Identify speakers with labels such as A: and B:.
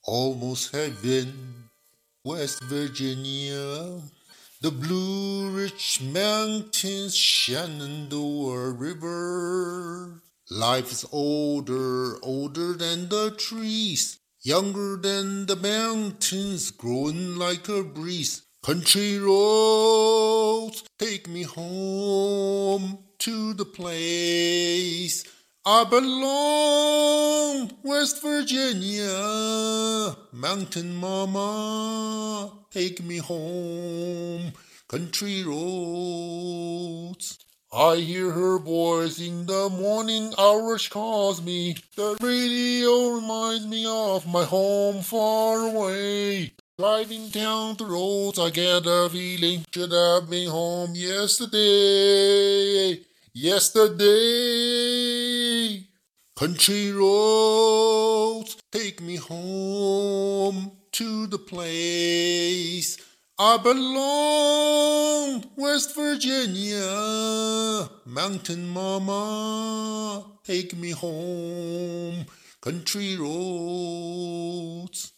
A: Almost heaven, West Virginia. The Blue Ridge Mountains, Shenandoah River. Life is older, older than the trees, younger than the mountains, growing like a breeze. Country roads, take me home to the place I belong, West Virginia. Mountain mama, take me home, country roads. I hear her voice in the morning hours, she calls me. The radio reminds me of my home far away. Driving down the roads, I get a feeling should have been home yesterday. Yesterday. Country roads, take me home to the place I belong, West Virginia. Mountain mama, take me home, country roads.